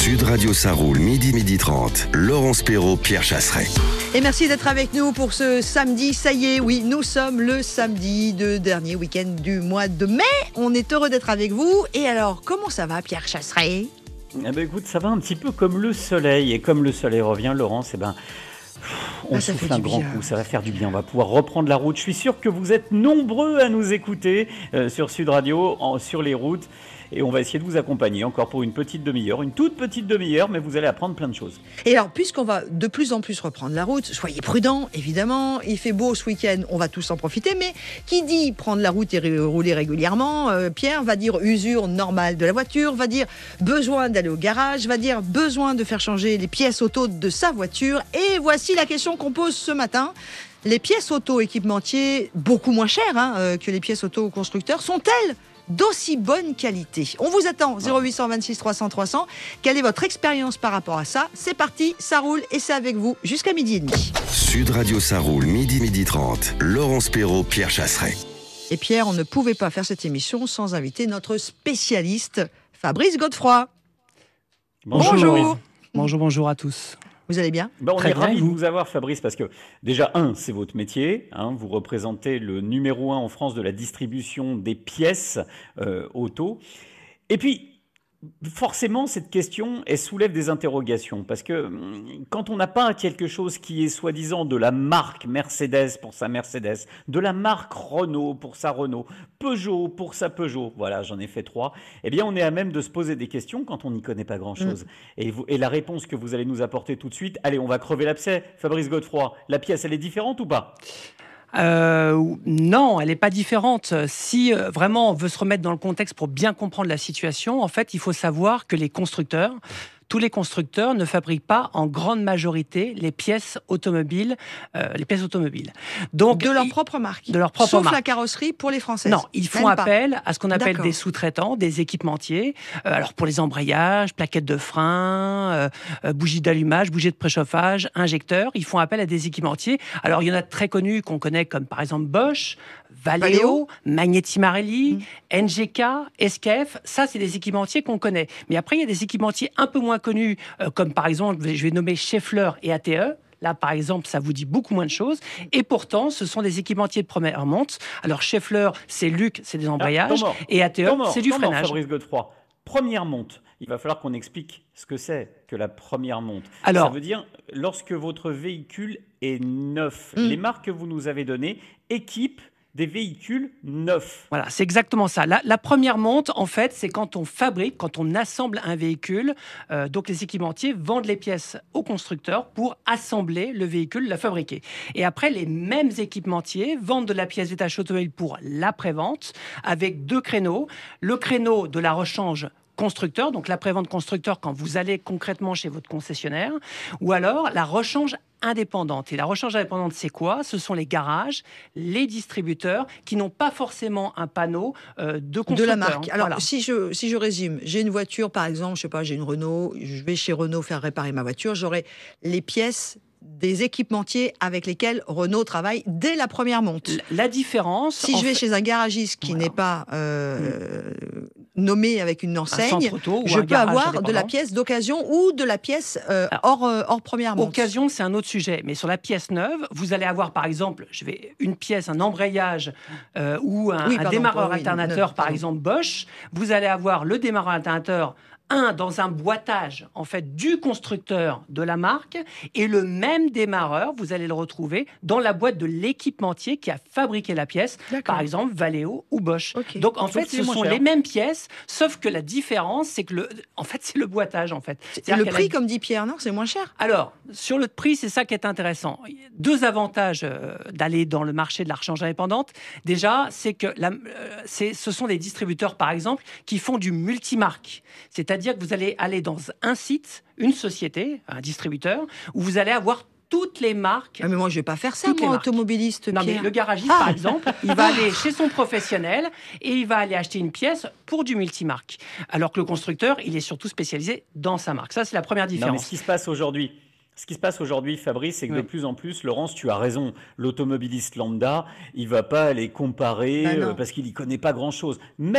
Sud Radio, ça roule, midi 30. Laurence Perrault, Pierre Chasseret. Et merci d'être avec nous pour ce samedi. Ça y est, oui, nous sommes le samedi de dernier week-end du mois de mai. On est heureux d'être avec vous. Et alors, comment ça va, Pierre Chasseret ? Eh ben, écoute, ça va un petit peu comme le soleil. Et comme le soleil revient, Laurence, on souffle un grand coup, ça va faire du bien. On va pouvoir reprendre la route. Je suis sûr que vous êtes nombreux à nous écouter sur Sud Radio, sur les routes. Et on va essayer de vous accompagner encore pour une petite demi-heure, une toute petite demi-heure, mais vous allez apprendre plein de choses. Et alors, puisqu'on va de plus en plus reprendre la route, soyez prudents, évidemment. Il fait beau ce week-end, on va tous en profiter. Mais qui dit prendre la route et rouler régulièrement, Pierre va dire usure normale de la voiture, va dire besoin d'aller au garage, va dire besoin de faire changer les pièces auto de sa voiture. Et voici la question qu'on pose ce matin. Les pièces auto équipementiers, beaucoup moins chères que les pièces auto constructeurs, sont-elles d'aussi bonne qualité? On vous attend, 0826 300 300. Quelle est votre expérience par rapport à ça? C'est parti, ça roule et c'est avec vous jusqu'à midi et demi. Sud Radio, ça roule, midi 30. Laurence Perrault, Pierre Chasseret. Et Pierre, on ne pouvait pas faire cette émission sans inviter notre spécialiste, Fabrice Godefroy. Bonjour. Bonjour à tous. Vous allez bien? On est ravis de vous avoir, Fabrice, parce que déjà, c'est votre métier. Vous représentez le numéro 1 en France de la distribution des pièces auto. Et puis, forcément, cette question, elle soulève des interrogations. Parce que quand on n'a pas quelque chose qui est soi-disant de la marque Mercedes pour sa Mercedes, de la marque Renault pour sa Renault, Peugeot pour sa Peugeot, voilà, j'en ai fait 3, eh bien, on est à même de se poser des questions quand on n'y connaît pas grand-chose. Et la réponse que vous allez nous apporter tout de suite, allez, on va crever l'abcès. Fabrice Godefroy, la pièce, elle est différente ou pas ? Non, elle n'est pas différente. Si vraiment on veut se remettre dans le contexte pour bien comprendre la situation, en fait, il faut savoir que tous les constructeurs ne fabriquent pas en grande majorité les pièces automobiles. Donc, de leur propre marque. Sauf la carrosserie pour les Françaises. Non, ils font appel à ce qu'on appelle des sous-traitants, des équipementiers. Alors pour les embrayages, plaquettes de frein, bougies d'allumage, bougies de préchauffage, injecteurs, ils font appel à des équipementiers. Alors il y en a de très connus qu'on connaît comme par exemple Bosch, Valeo, Magneti Marelli, NGK, SKF, ça c'est des équipementiers qu'on connaît. Mais après il y a des équipementiers un peu moins connus, comme par exemple, je vais nommer Schaeffler et ATE. Là, par exemple, ça vous dit beaucoup moins de choses. Et pourtant, ce sont des équipementiers de première monte. Alors Schaeffler, c'est Luc, c'est des embrayages. Et ATE, c'est du freinage. Fabrice Godefroy, première monte. Il va falloir qu'on explique ce que c'est que la première monte. Alors, ça veut dire, lorsque votre véhicule est neuf, les marques que vous nous avez données équipent des véhicules neufs. Voilà, c'est exactement ça. La première monte, en fait, c'est quand on assemble un véhicule. Donc, les équipementiers vendent les pièces aux constructeurs pour assembler le véhicule, la fabriquer. Et après, les mêmes équipementiers vendent de la pièce détachée automobile pour l'après-vente avec 2 créneaux. Le créneau de la rechange constructeur, donc l'après-vente constructeur quand vous allez concrètement chez votre concessionnaire, ou alors la rechange indépendante. Et la rechange indépendante, c'est quoi? Ce sont les garages, les distributeurs qui n'ont pas forcément un panneau de constructeur. De la marque. Alors, voilà. si je résume, j'ai une voiture, par exemple, je sais pas, j'ai une Renault, je vais chez Renault faire réparer ma voiture, j'aurai les pièces des équipementiers avec lesquels Renault travaille dès la première monte. La différence... Si je vais chez un garagiste qui n'est pas nommé avec une enseigne, je peux avoir de la pièce d'occasion ou de la pièce hors première monte. Occasion, c'est un autre sujet. Mais sur la pièce neuve, vous allez avoir, par exemple, une pièce, un embrayage ou un démarreur alternateur, par exemple Bosch. Vous allez avoir le démarreur alternateur dans un boîtage en fait du constructeur de la marque, et le même démarreur, vous allez le retrouver dans la boîte de l'équipementier qui a fabriqué la pièce, par exemple Valeo ou Bosch. Okay. Donc en fait, ce sont les mêmes pièces, sauf que la différence, c'est que c'est le boîtage en fait. C'est le prix, comme dit Pierre, non? C'est moins cher. Alors sur le prix, c'est ça qui est intéressant. 2 avantages d'aller dans le marché de la rechange indépendante. Déjà, c'est que ce sont des distributeurs, par exemple, qui font du multimarque. C'est-à-dire que vous allez aller dans un site, une société, un distributeur, où vous allez avoir toutes les marques. Ah mais moi, je ne vais pas faire ça, moi, automobiliste, Non, Pierre. mais le garagiste, par exemple, il va aller chez son professionnel et il va aller acheter une pièce pour du multimarque. Alors que le constructeur, il est surtout spécialisé dans sa marque. Ça, c'est la première différence. Non, mais ce qui se passe aujourd'hui, Fabrice, c'est que de plus en plus, Laurence, tu as raison, l'automobiliste lambda, il ne va pas aller comparer parce qu'il n'y connaît pas grand-chose. Mais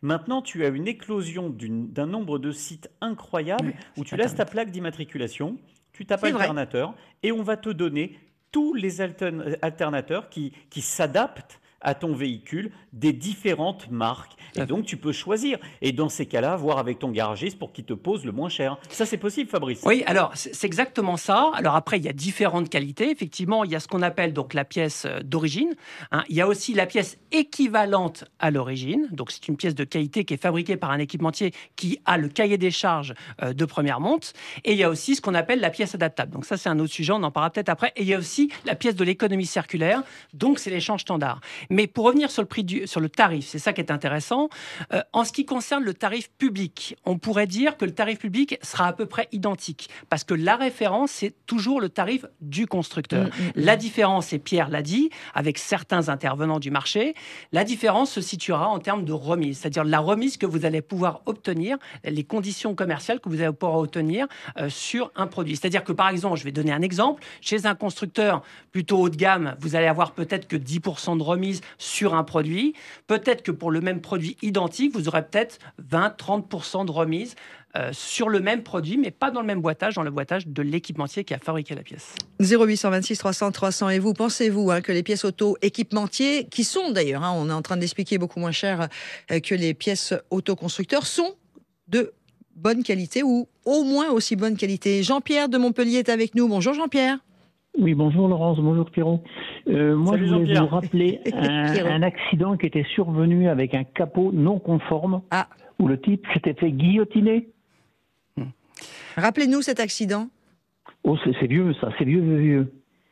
Maintenant, tu as une éclosion d'un nombre de sites incroyables où tu laisses ta plaque d'immatriculation, tu tapes alternateur et on va te donner tous les alternateurs qui s'adaptent à ton véhicule des différentes marques. Et donc, tu peux choisir. Et dans ces cas-là, voir avec ton garagiste pour qu'il te pose le moins cher. Ça, c'est possible, Fabrice? Oui, alors, c'est exactement ça. Alors après, il y a différentes qualités. Effectivement, il y a ce qu'on appelle donc la pièce d'origine. Il y a aussi la pièce équivalente à l'origine. Donc, c'est une pièce de qualité qui est fabriquée par un équipementier qui a le cahier des charges de première monte. Et il y a aussi ce qu'on appelle la pièce adaptable. Donc, ça, c'est un autre sujet. On en parlera peut-être après. Et il y a aussi la pièce de l'économie circulaire. Donc, c'est l'échange standard. Mais pour revenir sur le tarif, c'est ça qui est intéressant. En ce qui concerne le tarif public, on pourrait dire que le tarif public sera à peu près identique parce que la référence, c'est toujours le tarif du constructeur. La différence, et Pierre l'a dit, avec certains intervenants du marché, la différence se situera en termes de remise, c'est-à-dire la remise que vous allez pouvoir obtenir, les conditions commerciales que vous allez pouvoir obtenir sur un produit. C'est-à-dire que, par exemple, je vais donner un exemple, chez un constructeur plutôt haut de gamme, vous allez avoir peut-être que 10% de remise sur un produit. Peut-être que pour le même produit identique, vous aurez peut-être 20-30% de remise sur le même produit, mais pas dans le même boîtage, dans le boîtage de l'équipementier qui a fabriqué la pièce. 0826 300 300. Et vous, pensez-vous que les pièces auto équipementiers, qui sont d'ailleurs, on est en train de l'expliquer, beaucoup moins chères que les pièces autoconstructeurs, sont de bonne qualité ou au moins aussi bonne qualité? Jean-Pierre de Montpellier est avec nous. Bonjour Jean-Pierre. Oui, bonjour Laurence, bonjour Pierrot. Moi, Salut, je voulais Jean-Pierre. vous rappeler un accident qui était survenu avec un capot non conforme, où le type s'était fait guillotiner. Rappelez-nous cet accident. Oh, c'est vieux ça, c'est vieux.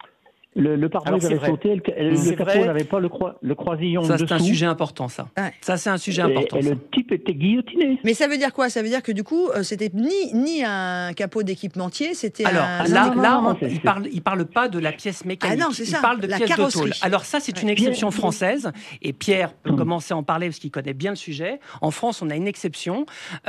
Le pare-brise avait sauté, le capot n'avait pas le croisillon dessous. Ça, c'est un sujet important, ça. Ouais. Ça, c'est un sujet important. Et le type était guillotiné. Mais ça veut dire quoi? Ça veut dire que du coup, c'était ni un capot d'équipementier, c'était il parle pas de la pièce mécanique. Ah non, c'est ça. Il parle de la pièce de carrosserie. tôle. Alors ça, c'est une exception française. Et Pierre peut commencer à en parler parce qu'il connaît bien le sujet. En France, on a une exception.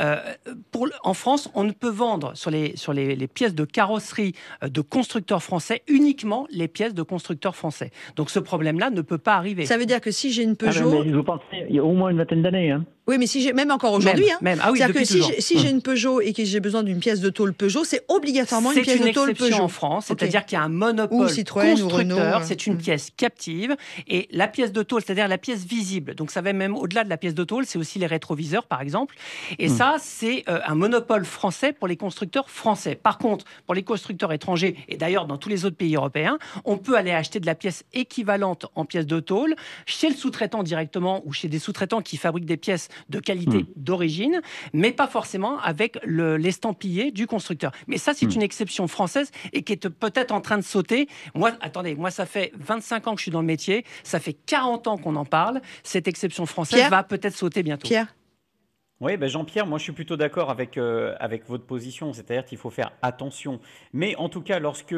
En France, on ne peut vendre sur les pièces de carrosserie de constructeurs français uniquement les pièces de constructeurs français. Donc ce problème-là ne peut pas arriver. Ça veut dire que si j'ai une Peugeot... mais je pense qu'il y a au moins une vingtaine d'années. Oui, mais si j'ai, même encore aujourd'hui, c'est-à-dire que si j'ai une Peugeot et que j'ai besoin d'une pièce de tôle Peugeot, c'est obligatoirement une pièce de tôle Peugeot. C'est une exception en France, c'est-à-dire qu'il y a un monopole constructeur, c'est une pièce captive, et la pièce de tôle, c'est-à-dire la pièce visible, donc ça va même au-delà de la pièce de tôle, c'est aussi les rétroviseurs par exemple, et ça c'est un monopole français pour les constructeurs français. Par contre, pour les constructeurs étrangers, et d'ailleurs dans tous les autres pays européens, on peut aller acheter de la pièce équivalente en pièce de tôle chez le sous-traitant directement ou chez des sous-traitants qui fabriquent des pièces de qualité d'origine, mais pas forcément avec l'estampillé du constructeur. Mais ça, c'est une exception française et qui est peut-être en train de sauter. Moi, ça fait 25 ans que je suis dans le métier, ça fait 40 ans qu'on en parle. Cette exception française va peut-être sauter bientôt. Pierre ? Oui, Jean-Pierre, moi je suis plutôt d'accord avec votre position, c'est-à-dire qu'il faut faire attention. Mais en tout cas, lorsque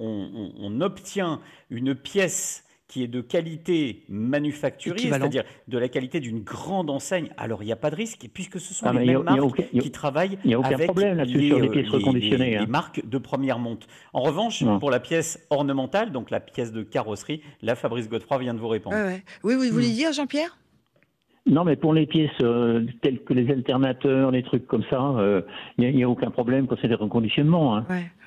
on obtient une pièce qui est de qualité manufacturier, c'est-à-dire de la qualité d'une grande enseigne, alors il n'y a pas de risque, puisque ce sont les mêmes marques qui travaillent avec les pièces reconditionnées. Les marques de première monte. En revanche, pour la pièce ornementale, donc la pièce de carrosserie, là Fabrice Godefroy vient de vous répondre. Oui, vous voulez dire, Jean-Pierre ? Non, mais pour les pièces telles que les alternateurs, les trucs comme ça, il n'y a aucun problème quand c'est des reconditionnements.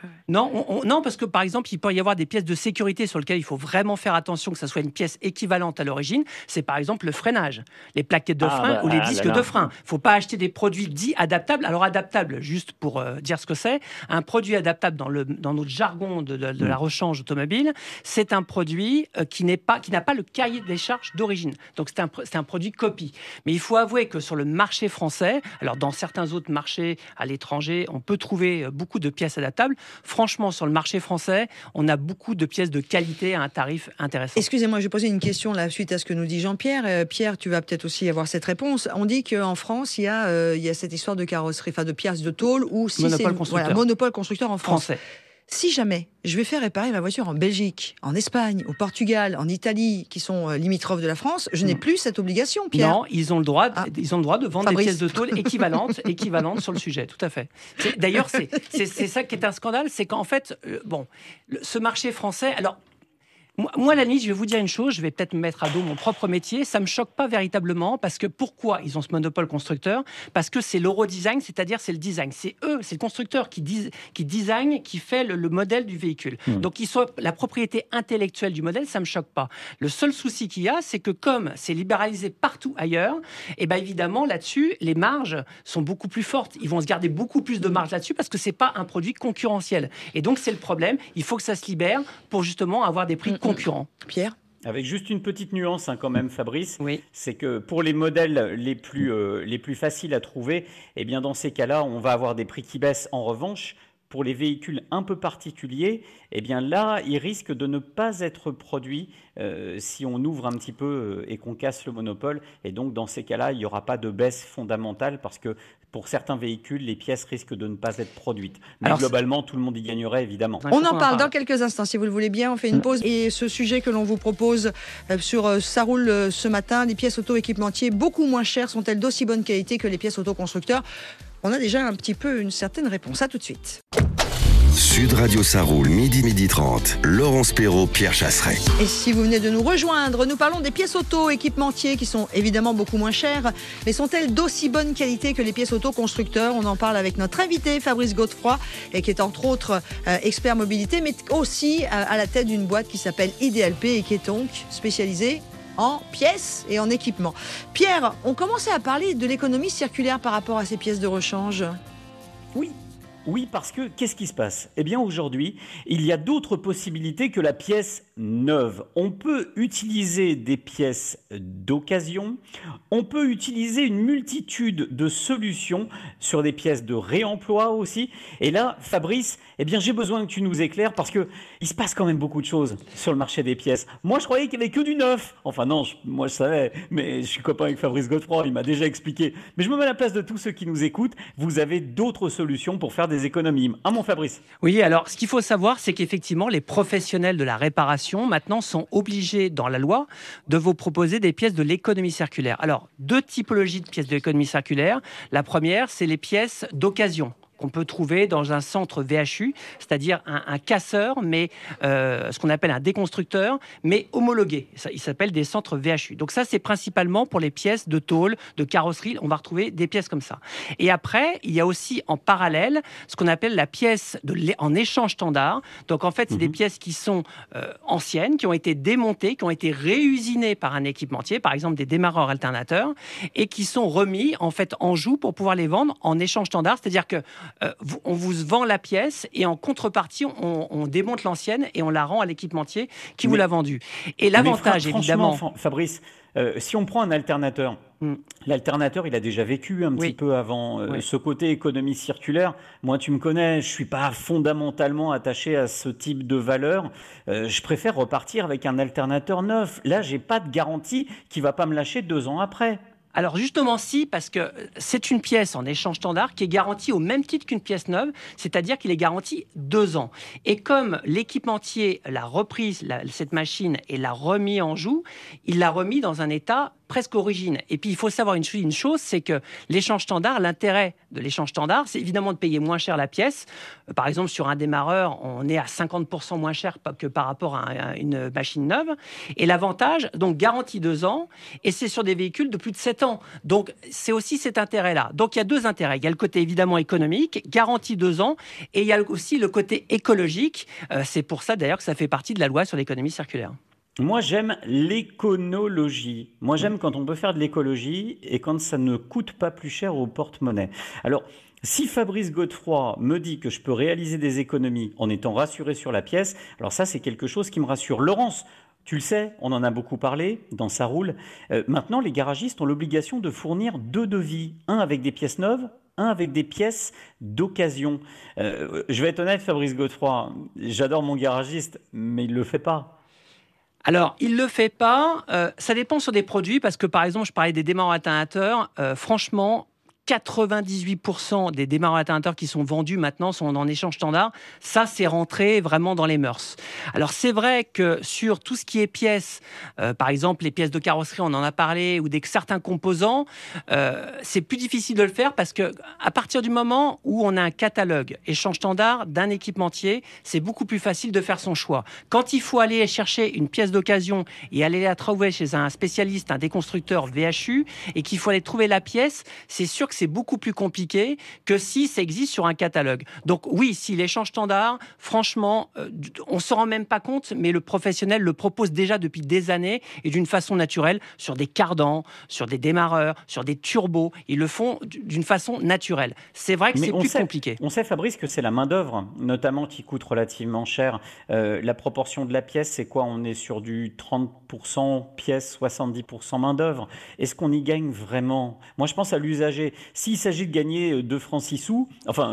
Non, parce que par exemple, il peut y avoir des pièces de sécurité sur lesquelles il faut vraiment faire attention que ça soit une pièce équivalente à l'origine. C'est par exemple le freinage, les plaquettes de frein ou les disques de frein. Il ne faut pas acheter des produits dits adaptables. Alors adaptable, juste pour dire ce que c'est, un produit adaptable dans notre jargon de la rechange automobile, c'est un produit qui n'a pas le cahier des charges d'origine. Donc c'est un produit copie. Mais il faut avouer que sur le marché français, alors dans certains autres marchés à l'étranger, on peut trouver beaucoup de pièces adaptables. Franchement, sur le marché français, on a beaucoup de pièces de qualité à un tarif intéressant. Excusez-moi, je vais poser une question là, suite à ce que nous dit Jean-Pierre. Pierre, tu vas peut-être aussi avoir cette réponse. On dit qu'en France, il y a cette histoire de carrosserie, de pièces de tôle, ou si monopole constructeur en France. Français. Si jamais je vais faire réparer ma voiture en Belgique, en Espagne, au Portugal, en Italie, qui sont limitrophes de la France, je n'ai plus cette obligation, Pierre. Non, ils ont le droit de vendre des pièces de tôle équivalentes sur le sujet, tout à fait. D'ailleurs, c'est ça qui est un scandale, c'est qu'en fait, ce marché français, alors. Moi, à la limite, je vais vous dire une chose, je vais peut-être me mettre à dos mon propre métier, ça me choque pas véritablement, parce que pourquoi ils ont ce monopole constructeur? Parce que c'est l'eurodesign, c'est-à-dire c'est le design. C'est le constructeur qui design, qui fait le modèle du véhicule. Donc, la propriété intellectuelle du modèle, ça me choque pas. Le seul souci qu'il y a, c'est que comme c'est libéralisé partout ailleurs, et ben évidemment, là-dessus, les marges sont beaucoup plus fortes. Ils vont se garder beaucoup plus de marge là-dessus parce que c'est pas un produit concurrentiel. Et donc, c'est le problème. Il faut que ça se libère pour justement avoir des prix concurrents. Pierre ? Avec juste une petite nuance quand même, Fabrice, oui. C'est que pour les modèles les plus faciles à trouver, eh bien dans ces cas-là, on va avoir des prix qui baissent. En revanche, pour les véhicules un peu particuliers, eh bien là, ils risquent de ne pas être produits si on ouvre un petit peu et qu'on casse le monopole. Et donc, dans ces cas-là, il n'y aura pas de baisse fondamentale parce que pour certains véhicules, les pièces risquent de ne pas être produites. Mais alors, globalement, tout le monde y gagnerait, évidemment. On en parle dans quelques instants, si vous le voulez bien. On fait une pause. Et ce sujet que l'on vous propose sur Ça roule ce matin, les pièces auto-équipementiers beaucoup moins chères sont-elles d'aussi bonne qualité que les pièces auto-constructeurs? On a déjà un petit peu une certaine réponse. À tout de suite. Sud Radio Ça roule, midi 30. Laurence Perrault, Pierre Chasseret. Et si vous venez de nous rejoindre, nous parlons des pièces auto-équipementiers qui sont évidemment beaucoup moins chères, mais sont-elles d'aussi bonne qualité que les pièces auto-constructeurs? On en parle avec notre invité Fabrice Godefroy, et qui est entre autres expert mobilité, mais aussi à la tête d'une boîte qui s'appelle IDLP et qui est donc spécialisée en pièces et en équipements. Pierre, on commençait à parler de l'économie circulaire par rapport à ces pièces de rechange. Oui, parce que qu'est-ce qui se passe? Eh bien aujourd'hui, il y a d'autres possibilités que la pièce neuve. On peut utiliser des pièces d'occasion, on peut utiliser une multitude de solutions sur des pièces de réemploi aussi. Et là, Fabrice, eh bien j'ai besoin que tu nous éclaires parce que il se passe quand même beaucoup de choses sur le marché des pièces. Moi, je croyais qu'il n'y avait que du neuf. Enfin non, moi je savais, mais je suis copain avec Fabrice Godefroy, il m'a déjà expliqué. Mais je me mets à la place de tous ceux qui nous écoutent. Vous avez d'autres solutions pour faire des économies. Ah mon Fabrice? Oui, alors ce qu'il faut savoir, c'est qu'effectivement, les professionnels de la réparation maintenant sont obligés dans la loi de vous proposer des pièces de l'économie circulaire. Alors, deux typologies de pièces de l'économie circulaire. La première, c'est les pièces d'occasion qu'on peut trouver dans un centre VHU, c'est-à-dire un casseur, mais ce qu'on appelle un déconstructeur, mais homologué. Il s'appelle des centres VHU. Donc ça, c'est principalement pour les pièces de tôle, de carrosserie. On va retrouver des pièces comme ça. Et après, il y a aussi en parallèle ce qu'on appelle la pièce en échange standard. Donc en fait, c'est des pièces qui sont anciennes, qui ont été démontées, qui ont été réusinées par un équipementier, par exemple des démarreurs alternateurs, et qui sont remis en fait en joue pour pouvoir les vendre en échange standard. C'est-à-dire que on vous vend la pièce et en contrepartie, on démonte l'ancienne et on la rend à l'équipementier qui vous l'a vendue. Et l'avantage, évidemment... Fabrice, si on prend un alternateur, l'alternateur, il a déjà vécu un petit peu avant ce côté économie circulaire. Moi, tu me connais, je ne suis pas fondamentalement attaché à ce type de valeur. Je préfère repartir avec un alternateur neuf. Là, je n'ai pas de garantie qu'il ne va pas me lâcher 2 ans après. Alors justement si, parce que c'est une pièce en échange standard qui est garantie au même titre qu'une pièce neuve, c'est-à-dire qu'il est garanti 2 ans. Et comme l'équipementier l'a reprise, cette machine, et l'a remis en joue, il l'a remis dans un état presque origine. Et puis il faut savoir une chose, c'est que l'échange standard, l'intérêt de l'échange standard, c'est évidemment de payer moins cher la pièce. Par exemple, sur un démarreur, on est à 50% moins cher que par rapport à une machine neuve. Et l'avantage, donc garantie 2 ans, et c'est sur des véhicules de plus de 7 ans. Donc c'est aussi cet intérêt-là. Donc il y a 2 intérêts. Il y a le côté évidemment économique, garantie 2 ans, et il y a aussi le côté écologique. C'est pour ça d'ailleurs que ça fait partie de la loi sur l'économie circulaire. Moi, j'aime l'éconologie. Moi, j'aime quand on peut faire de l'écologie et quand ça ne coûte pas plus cher au porte-monnaie. Alors, si Fabrice Godefroy me dit que je peux réaliser des économies en étant rassuré sur la pièce, alors ça, c'est quelque chose qui me rassure. Laurence, tu le sais, on en a beaucoup parlé dans Ça roule. Maintenant, les garagistes ont l'obligation de fournir 2 devis. Un avec des pièces neuves, un avec des pièces d'occasion. Je vais être honnête, Fabrice Godefroy, j'adore mon garagiste, mais il ne le fait pas. Alors, il ne le fait pas. Ça dépend sur des produits, parce que par exemple, je parlais des démarreurs alternateurs. Franchement, 98% des démarreurs alternateurs qui sont vendus maintenant sont en échange standard. Ça, c'est rentré vraiment dans les mœurs. Alors, c'est vrai que sur tout ce qui est pièces, par exemple, les pièces de carrosserie, on en a parlé, ou certains composants, c'est plus difficile de le faire parce que à partir du moment où on a un catalogue échange standard d'un équipementier, c'est beaucoup plus facile de faire son choix. Quand il faut aller chercher une pièce d'occasion et aller la trouver chez un spécialiste, un déconstructeur VHU, et qu'il faut aller trouver la pièce, c'est sûr que c'est beaucoup plus compliqué que si ça existe sur un catalogue. Donc oui, si l'échange standard, franchement, on ne s'en rend même pas compte, mais le professionnel le propose déjà depuis des années et d'une façon naturelle sur des cardans, sur des démarreurs, sur des turbos. Ils le font d'une façon naturelle. C'est vrai que c'est plus compliqué. On sait, Fabrice, que c'est la main-d'œuvre, notamment, qui coûte relativement cher. La proportion de la pièce, c'est quoi? On est sur du 30% pièce, 70% main-d'œuvre. Est-ce qu'on y gagne vraiment? Moi, je pense à l'usager. S'il s'agit de gagner 2 francs 6 sous, enfin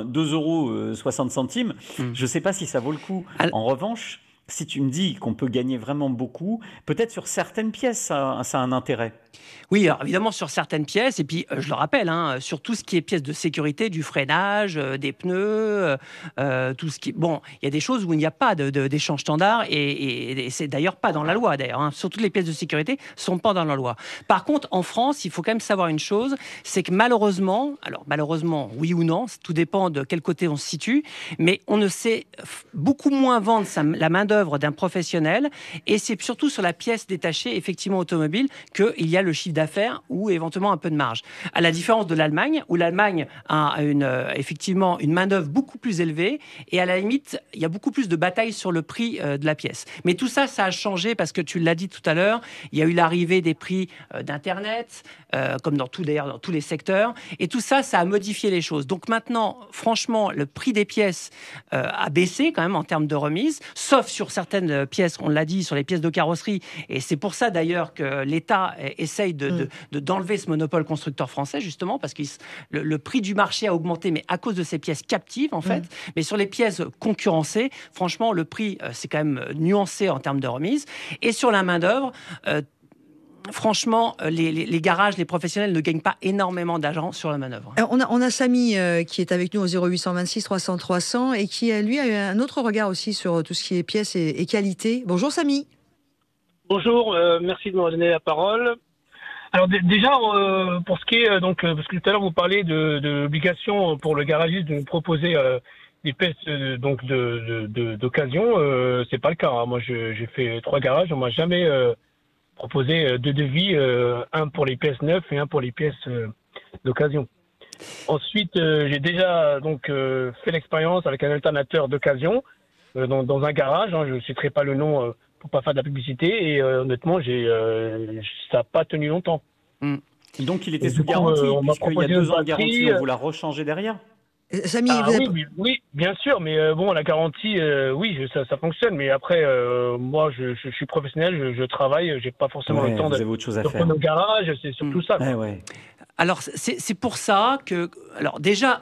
2,60 €, je ne sais pas si ça vaut le coup. En revanche, si tu me dis qu'on peut gagner vraiment beaucoup, peut-être sur certaines pièces, ça a un intérêt. Oui, alors évidemment sur certaines pièces, et puis je le rappelle, sur tout ce qui est pièces de sécurité, du freinage, des pneus, tout ce qui... Bon, il y a des choses où il n'y a pas d'échange standard, et c'est d'ailleurs pas dans la loi, d'ailleurs. Sur toutes les pièces de sécurité, ne sont pas dans la loi. Par contre, en France, il faut quand même savoir une chose, c'est que malheureusement, oui ou non, tout dépend de quel côté on se situe, mais on ne sait beaucoup moins vendre la main-d'œuvre d'un professionnel, et c'est surtout sur la pièce détachée, effectivement automobile, qu'il y a le chiffre d'affaires ou éventuellement un peu de marge. À la différence de l'Allemagne, où l'Allemagne a effectivement une main-d'œuvre beaucoup plus élevée et à la limite, il y a beaucoup plus de batailles sur le prix de la pièce. Mais tout ça, ça a changé parce que tu l'as dit tout à l'heure, il y a eu l'arrivée des prix d'Internet, comme dans tous les secteurs, et tout ça, ça a modifié les choses. Donc maintenant, franchement, le prix des pièces a baissé quand même en termes de remise, sauf sur certaines pièces, on l'a dit, sur les pièces de carrosserie, et c'est pour ça d'ailleurs que l'État essaye d'enlever ce monopole constructeur français, justement, parce que le prix du marché a augmenté, mais à cause de ces pièces captives, en fait. Mais sur les pièces concurrencées, franchement, le prix, c'est quand même nuancé en termes de remise. Et sur la main-d'œuvre, franchement, les garages, les professionnels ne gagnent pas énormément d'argent sur la manœuvre. Alors, on a Samy qui est avec nous au 0826 300 300 et qui, lui, a un autre regard aussi sur tout ce qui est pièces et qualité. Bonjour Samy. Bonjour, merci de me donner la parole. Alors déjà, pour ce qui est, parce que tout à l'heure vous parlez de l'obligation pour le garagiste de nous proposer des pièces d'occasion, c'est pas le cas. Moi, j'ai fait 3 garages, on m'a jamais proposé 2 devis, un pour les pièces neuves et un pour les pièces d'occasion. Ensuite, j'ai déjà fait l'expérience avec un alternateur d'occasion dans un garage. Je ne citerai pas le nom pour pas faire de la publicité, et honnêtement, ça n'a pas tenu longtemps. Donc il était sous garantie, puisqu'il y a 2 ans de garantie, on vous l'a rechangé derrière. Samy, oui, bien sûr, mais la garantie, oui, ça fonctionne, mais après, moi, je suis professionnel, je travaille, j'ai pas forcément le temps de prendre au garage, c'est surtout ça. Ouais. Alors, c'est pour ça que... Alors déjà,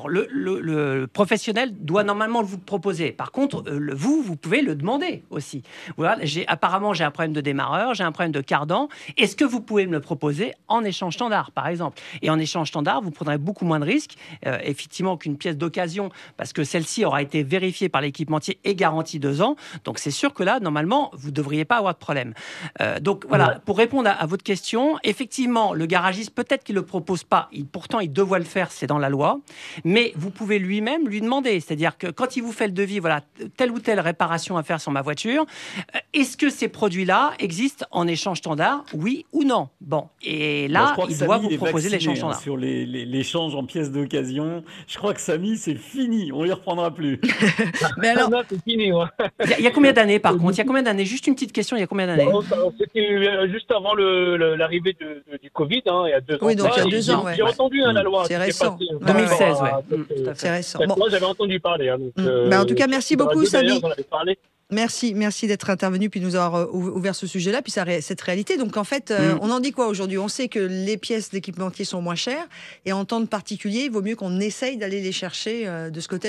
le professionnel doit normalement vous proposer. Par contre, vous pouvez le demander aussi. Voilà, apparemment, j'ai un problème de démarreur, j'ai un problème de cardan. Est-ce que vous pouvez me le proposer en échange standard, par exemple? Et en échange standard, vous prendrez beaucoup moins de risques, effectivement, qu'une pièce d'occasion, parce que celle-ci aura été vérifiée par l'équipementier et garantie 2 ans. Donc, c'est sûr que là, normalement, vous ne devriez pas avoir de problème. Donc, voilà, pour répondre à votre question, effectivement, le garagiste, peut-être qu'il ne le propose pas. Pourtant, il doit le faire, c'est dans la loi. Mais vous pouvez lui-même lui demander. C'est-à-dire que quand il vous fait le devis, voilà, telle ou telle réparation à faire sur ma voiture, est-ce que ces produits-là existent en échange standard, oui ou non? Bon, et là, il doit vous proposer l'échange standard. Sur l'échange en pièces d'occasion, je crois que Samy, c'est fini. On ne les reprendra plus. Mais alors, c'est fini. Ouais. Il y a combien d'années, par contre? Il y a combien d'années? Juste une petite question, il y a combien d'années? C'était juste avant l'arrivée du Covid, il y a 2 ans. Oui, donc il y a 2 ans. J'ai entendu la loi. C'est récent. 2016, c'est récent. Moi, j'avais entendu parler. En tout cas, merci beaucoup, Samy. Merci d'être intervenu puis de nous avoir ouvert ce sujet-là, puis cette réalité. Donc en fait, on en dit quoi aujourd'hui? On sait que les pièces d'équipementier sont moins chères, et en temps de particulier, il vaut mieux qu'on essaye d'aller les chercher de ce côté-là.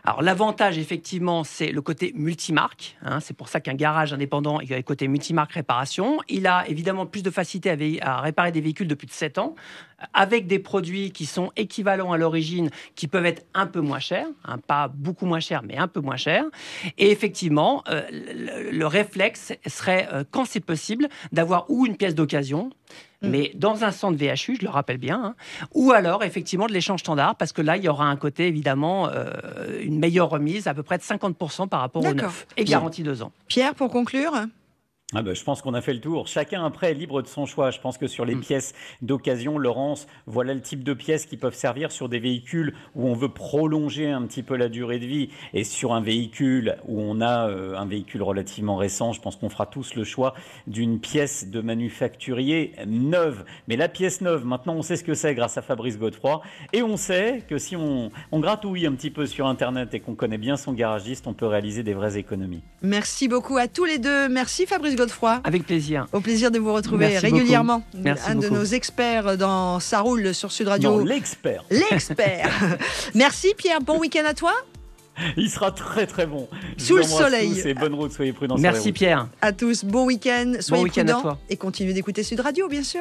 Alors l'avantage, effectivement, c'est le côté multimarque. C'est pour ça qu'un garage indépendant est côté multimarque réparation. Il a évidemment plus de facilité à réparer des véhicules de plus de 7 ans, avec des produits qui sont équivalents à l'origine, qui peuvent être un peu moins chers, pas beaucoup moins chers, mais un peu moins chers. Et effectivement, le réflexe serait, quand c'est possible, d'avoir ou une pièce d'occasion, mais dans un centre VHU, je le rappelle bien, ou alors effectivement de l'échange standard, parce que là, il y aura un côté, évidemment, une meilleure remise, à peu près de 50% par rapport au neuf, et garantie 2 ans. Pierre, pour conclure ? Je pense qu'on a fait le tour. Chacun après est libre de son choix. Je pense que sur les pièces d'occasion, Laurence, voilà le type de pièces qui peuvent servir sur des véhicules où on veut prolonger un petit peu la durée de vie. Et sur un véhicule où on a un véhicule relativement récent, je pense qu'on fera tous le choix d'une pièce de manufacturier neuve. Mais la pièce neuve, maintenant on sait ce que c'est grâce à Fabrice Godefroy. Et on sait que si on gratouille un petit peu sur Internet et qu'on connaît bien son garagiste, on peut réaliser des vraies économies. Merci beaucoup à tous les deux. Merci Fabrice Godefroy. Avec plaisir. Au plaisir de vous retrouver. Merci régulièrement. Un de nos experts dans Ça roule sur Sud Radio. Non, l'expert. Merci Pierre, bon week-end à toi. Il sera très très bon. Sous le soleil. Et bonne route, soyez prudents. Merci Pierre. À tous, bon week-end, soyez prudents et continuez d'écouter Sud Radio bien sûr.